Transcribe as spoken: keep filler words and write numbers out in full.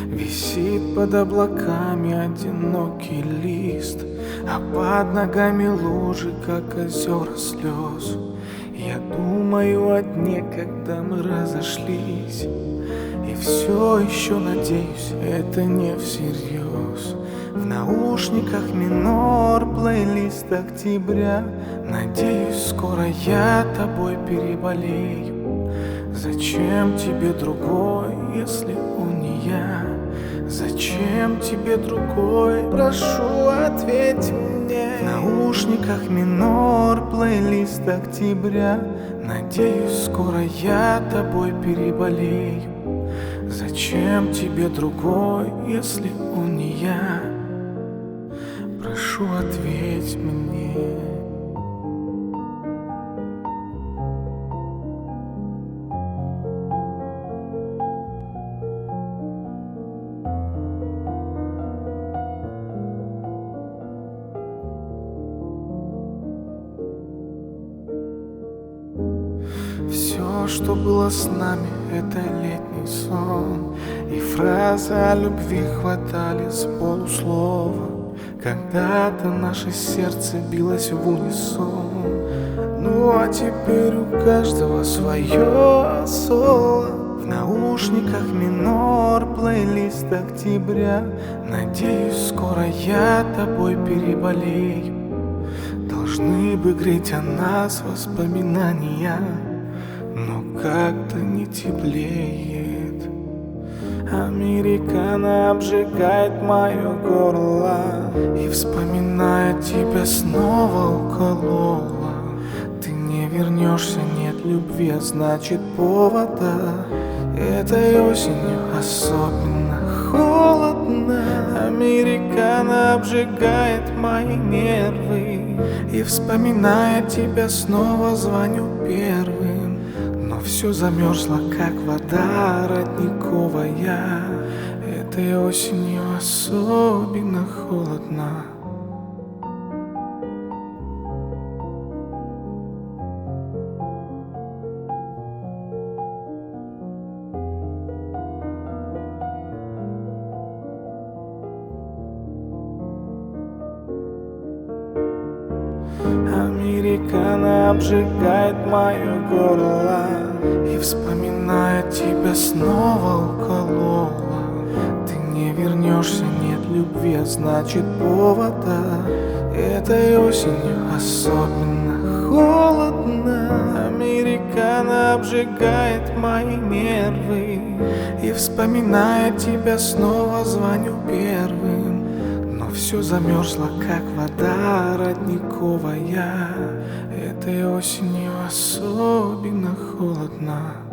Висит под облаками одинокий лист, а под ногами лужи, как озера слез. Я думаю о дне, когда мы разошлись, и все еще надеюсь, это не всерьез. В наушниках минор, плейлист октября. Надеюсь, скоро я тобой переболею. Зачем тебе другой, если он не я? Зачем тебе другой? Прошу, ответь мне. В наушниках минор, плейлист октября. Надеюсь, скоро я тобой переболею. Зачем тебе другой, если он не я? Прошу, ответь мне. Все, что было с нами, это летний сон, и фразы о любви хватали с полуслова. Когда-то наше сердце билось в унисон, ну а теперь у каждого свое соло. В наушниках минор, плейлист октября. Надеюсь, скоро я тобой переболею. Должны бы греть о нас воспоминания, но как-то не теплеет. Американо обжигает мое горло, и вспоминая тебя снова уколола. Ты не вернешься, нет любви, а значит повода. Этой осенью особенно холодно. Американо обжигает мои нервы, и вспоминая тебя снова звоню первым. Но все замерзло, как вода родниковая. Этой осенью особенно холодно. Американо обжигает мое горло, и вспоминая тебя снова уколола. Ты не вернешься, нет любви, а значит повода. Этой осенью особенно холодно. Американо обжигает мои нервы, и вспоминая тебя снова звоню первым. Но все замерзло, как вода родниковая. Этой осенью особенно холодно.